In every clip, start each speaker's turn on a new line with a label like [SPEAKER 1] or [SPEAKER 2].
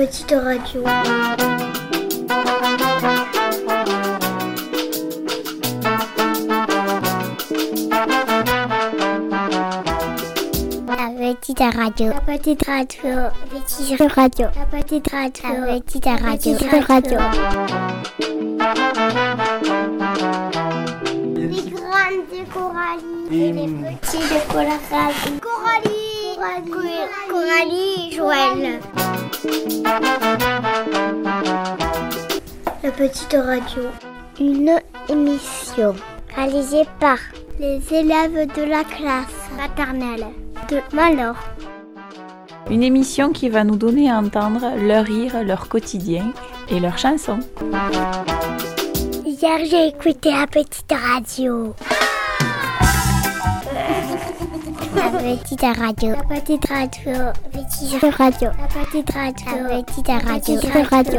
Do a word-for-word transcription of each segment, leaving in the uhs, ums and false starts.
[SPEAKER 1] petite radio. La petite radio. La petite radio. La petite radio. La petite radio. La petite radio. La petite radio. Les grandes Coralie et les petits de Coralie. Coralie. Coralie. Coralie et Joël. La petite radio. Une émission réalisée par les élèves de la classe maternelle de Malor.
[SPEAKER 2] Une émission qui va nous donner à entendre leur rire, leur quotidien et leurs chansons.
[SPEAKER 1] Hier, j'ai écouté la petite radio. La petite radio. La petite radio. La petite radio. La petite radio. La petite radio. La petite radio.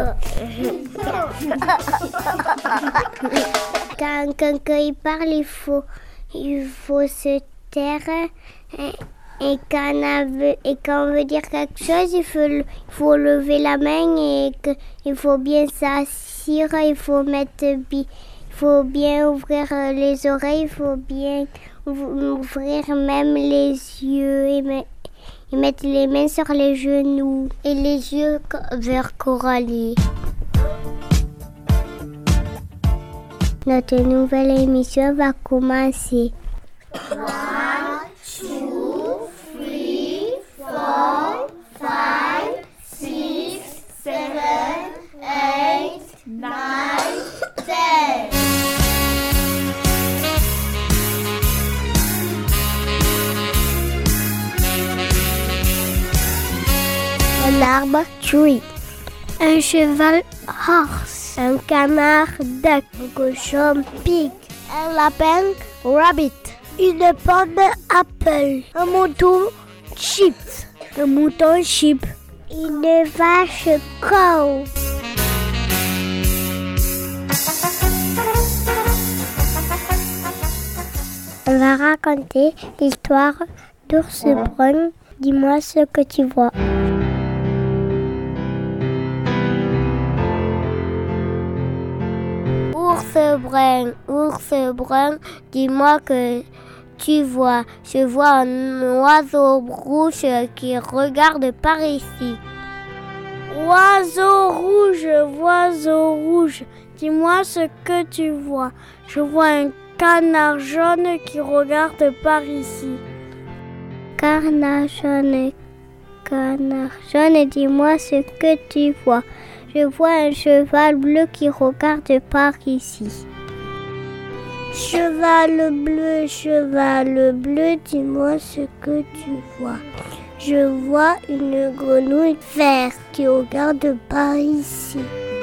[SPEAKER 1] Quand quelqu'un il parle, il faut, il faut se taire. Et, et, quand on veut, et quand on veut dire quelque chose, il faut, il faut lever la main et que, il faut bien s'asseoir. Il faut mettre, il faut bien ouvrir les oreilles. Il faut bien ouvrir même les yeux et, me, et mettre les mains sur les genoux et les yeux vers Coralie. Notre nouvelle émission va commencer. One, two, three, four, five, six, seven, eight, nine, ten. Un arbre, tree. Un cheval, horse. Un canard, duck. Un cochon, pig. Un lapin, rabbit. Une pomme, apple. Un mouton, sheep. Un mouton, sheep. Une vache, cow. On va raconter l'histoire d'Ours Brun. Dis-moi ce que tu vois. Ours brun, ours brun, dis-moi que tu vois. Je vois un oiseau rouge qui regarde par ici. Oiseau rouge, oiseau rouge, dis-moi ce que tu vois. Je vois un canard jaune qui regarde par ici. Canard jaune, canard jaune, dis-moi ce que tu vois. Je vois un cheval bleu qui regarde par ici. Cheval bleu, cheval bleu, dis-moi ce que tu vois. Je vois une grenouille verte qui regarde par ici.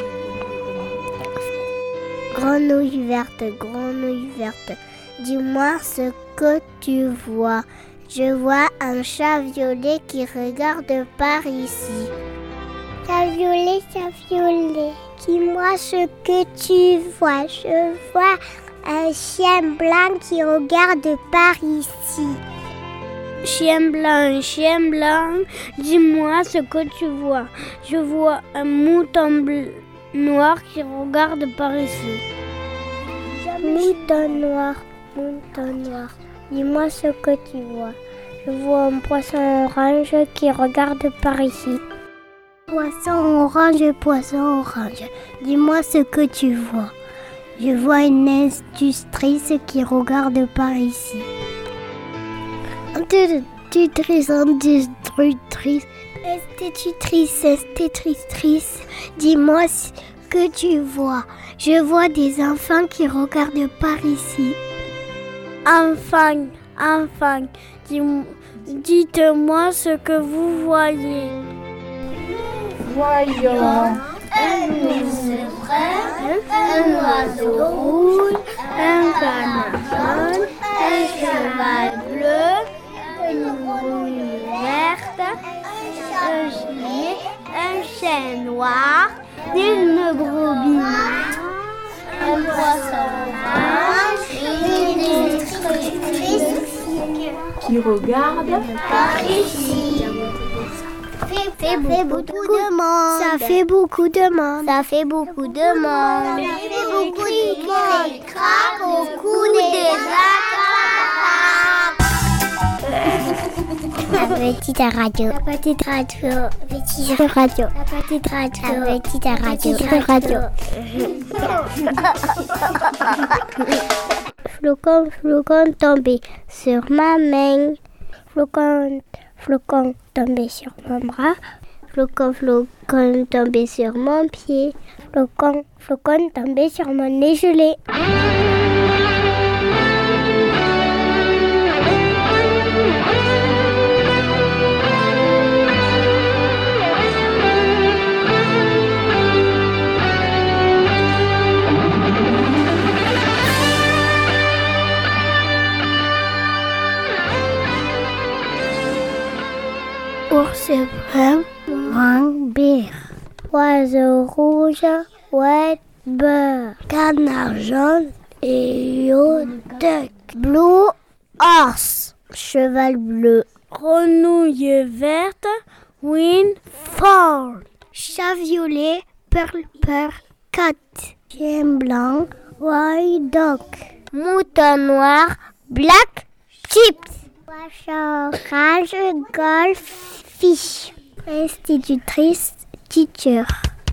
[SPEAKER 1] Grenouille verte, grenouille verte, dis-moi ce que tu vois. Je vois un chat violet qui regarde par ici. Chat violet, chat violet, dis-moi ce que tu vois. Je vois un chien blanc qui regarde par ici. Chien blanc, chien blanc, dis-moi ce que tu vois. Je vois un mouton bleu, noir qui regarde par ici. Mouton noir, mouton noir, dis-moi ce que tu vois. Je vois un poisson orange qui regarde par ici. Poisson orange, poisson orange, dis-moi ce que tu vois. Je vois une institutrice qui regarde par ici. Institutrice, institutrice, institutrice, institutrice, dis-moi ce que tu vois. Je vois des enfants qui regardent par ici. Enfants, enfants, dites-moi ce que vous voyez.
[SPEAKER 3] Voyons un ours brun, un oiseau rouge, un canard jaune, un cheval bleu, une grenouille verte, un gilet, un chien noir, une brebis, un poisson orange, une institutrice
[SPEAKER 2] qui regarde
[SPEAKER 3] par ici.
[SPEAKER 1] Fais fait beaucoup de monde. Ça fait beaucoup de monde. Ça fait beaucoup de monde. Ça fait beaucoup de monde. Craque au cou des La petite radio. La petite radio. La petite radio. La petite radio. La petite radio. Flocon, flocon tombé sur ma main. Flocon, flocon tombé sur mon bras. Flocon, flocon tombé sur mon pied. Flocon, flocon tombé sur mon nez gelé. Ours brun, brun bear. Oiseau rouge, white bird. Canard jaune, yellow duck. Blue horse, cheval bleu. Grenouille verte, windfall. Chat violet, purple cat. Chien blanc, white dog. Mouton noir, black chips. Poisson rage, goldfish. Institutrice, teacher.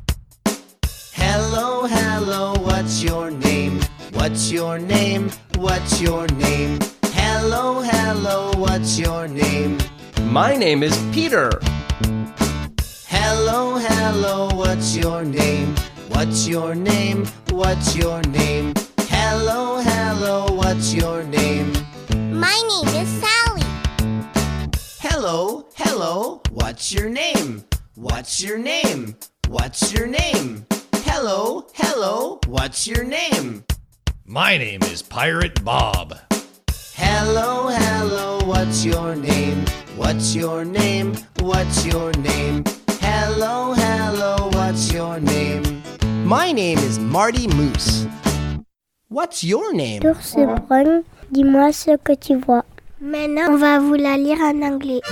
[SPEAKER 4] Hello, hello, what's your name? What's your name? What's your name? Hello, hello, what's your name?
[SPEAKER 5] My name is Peter.
[SPEAKER 4] Hello, hello, what's your name? What's your name? What's your name? Hello, hello, what's your name?
[SPEAKER 3] My name is Sally.
[SPEAKER 4] Hello, hello, what's your name? What's your name? What's your name? Hello, hello, what's your name?
[SPEAKER 5] My name is Pirate Bob.
[SPEAKER 4] Hello, hello, what's your name? What's your name? What's your name? Hello, hello, what's your name? My name is Marty Moose. What's your name?
[SPEAKER 1] Ours brun, dis-moi ce que tu vois. Maintenant, on va vous la lire en anglais.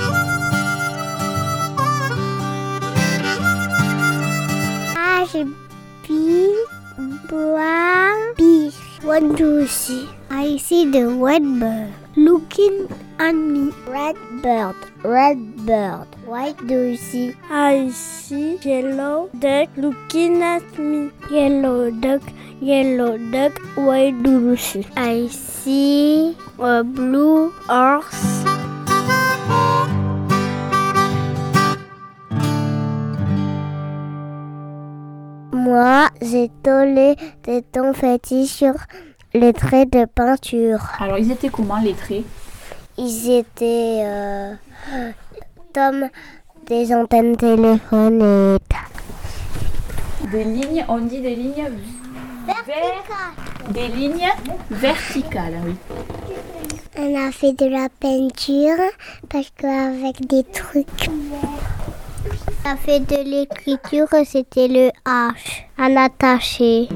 [SPEAKER 1] H, B, brown, bees. What do you see? I see the white bird looking at me. Red bird, red bird. What do you see? I see yellow duck looking at me. Yellow duck, yellow duck. What do you see? I see a blue horse. Moi, j'ai collé des confettis sur les traits de peinture.
[SPEAKER 2] Alors, ils étaient comment, les traits?
[SPEAKER 1] Ils étaient euh, comme des antennes téléphone et...
[SPEAKER 2] Des lignes, on dit des lignes verticales. Des lignes verticales, oui.
[SPEAKER 1] On a fait de la peinture parce qu'avec des trucs... On a fait de l'écriture, c'était le H, un attaché.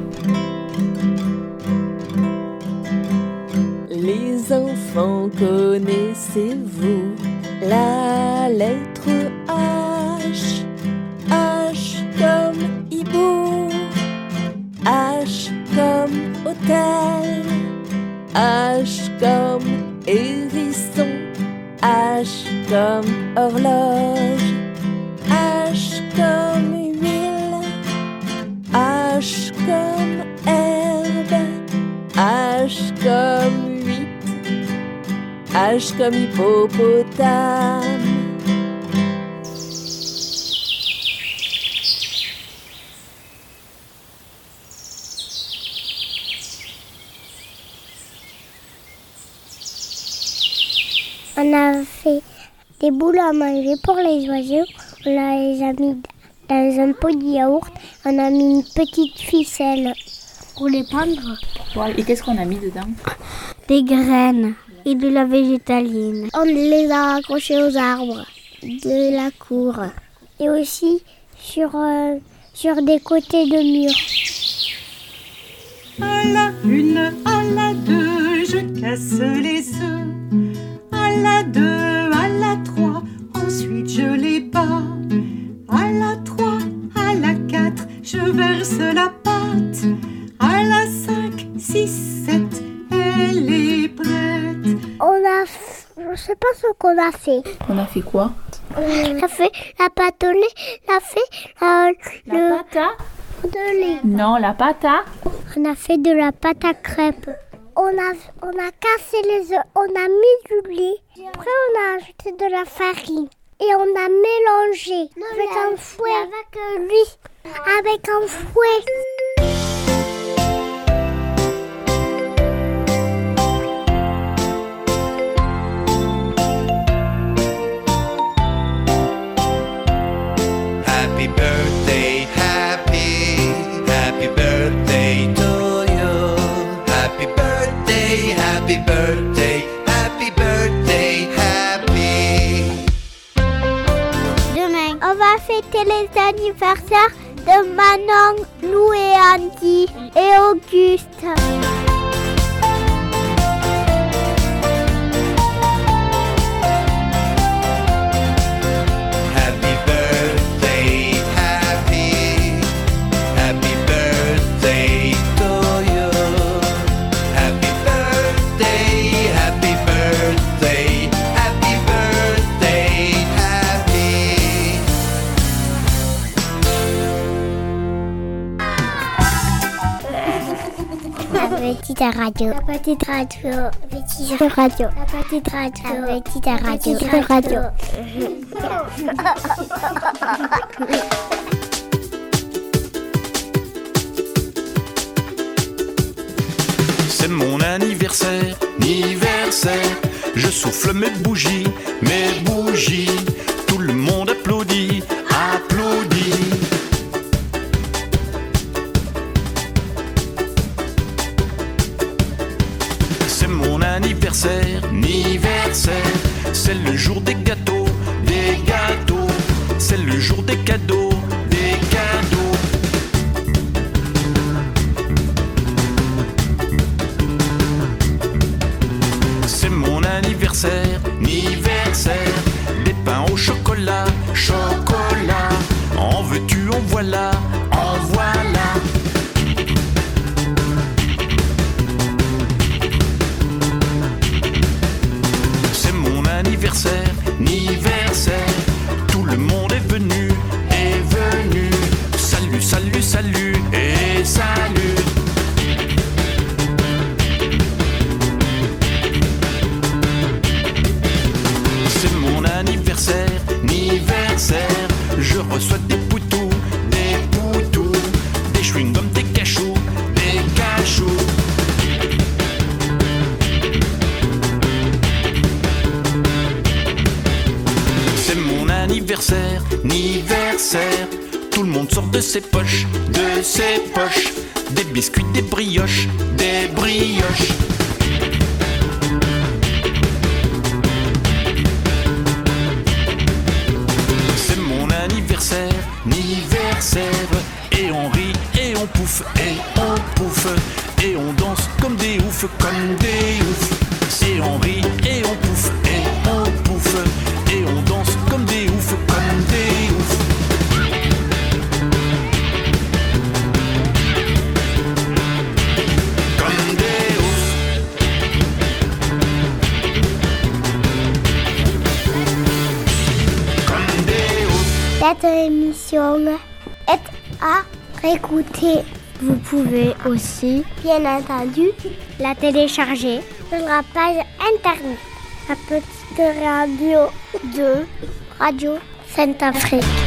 [SPEAKER 6] Les enfants, connaissez-vous la lettre H? H comme hibou, H comme hôtel, H comme hérisson, H comme horloge, H comme huile, H comme herbe, H comme huit, H comme hippopotame.
[SPEAKER 1] On a fait des boules à manger pour les oiseaux. On les a mis dans un pot de yaourt. On a mis une petite ficelle pour les pendre.
[SPEAKER 2] Et qu'est-ce qu'on a mis dedans?
[SPEAKER 1] Des graines et de la végétaline. On les a accrochés aux arbres de la cour. Et aussi sur, euh, sur des côtés de murs.
[SPEAKER 7] À la une, à la deux, je casse les œufs. À la deux, à la trois, ensuite je les bats. six, sept, elle est prête.
[SPEAKER 1] On a... f- Je sais pas ce qu'on a fait.
[SPEAKER 2] On a fait quoi?
[SPEAKER 1] On a fait la pâte au lait, on a fait euh, le
[SPEAKER 2] pâte
[SPEAKER 1] de lait.
[SPEAKER 2] Non, la pâte à...
[SPEAKER 1] On a fait de la pâte à crêpes. On a, on a cassé les œufs, on a mis du lait. Après, on a ajouté de la farine. Et on a mélangé avec un fouet. Avec lui. Avec un fouet.
[SPEAKER 4] Happy birthday, happy, happy birthday to you. Happy birthday, happy birthday, happy birthday, happy.
[SPEAKER 1] Demain, on va fêter les anniversaires de Manon, Lou et Andy et Auguste.
[SPEAKER 4] Happy birthday, happy, happy birthday to you. Happy birthday, happy birthday, happy birthday, happy.
[SPEAKER 1] La petite radio. La petite radio. La petite radio. La petite radio. La petite radio. La petite radio.
[SPEAKER 8] C'est mon anniversaire, anniversaire. Je souffle mes bougies, mes bougies. Tout le monde applaudit, applaudit. C'est mon anniversaire, anniversaire. C'est le jour des gâteaux, des gâteaux. C'est le jour des cadeaux, des cadeaux. C'est mon anniversaire, anniversaire. Des pains au chocolat, chocolat. En veux-tu, en voilà, en voilà. C'est mon anniversaire, anniversaire. Tout le monde est venu, est venu. Salut, salut, salut et salut. C'est mon anniversaire, anniversaire. Je reçois des poutous, des poutous. Des chewing-gums, des cachous, des cachous. C'est mon anniversaire, anniversaire. Tout le monde sort de ses poches, de ses poches. Des biscuits, des brioches, des brioches. C'est mon anniversaire, anniversaire. Et on rit, et on pouffe, et on pouffe. Et on danse comme des oufs, comme des oufs. Et on rit, et on pouffe, et on pouffe. Et on danse comme des oufs, comme des oufs. Comme des oufs. Comme des oufs.
[SPEAKER 1] Cette émission est à réécouter. Vous pouvez aussi, bien entendu, la télécharger sur la page internet. La petite radio de Radio Sainte-Afrique.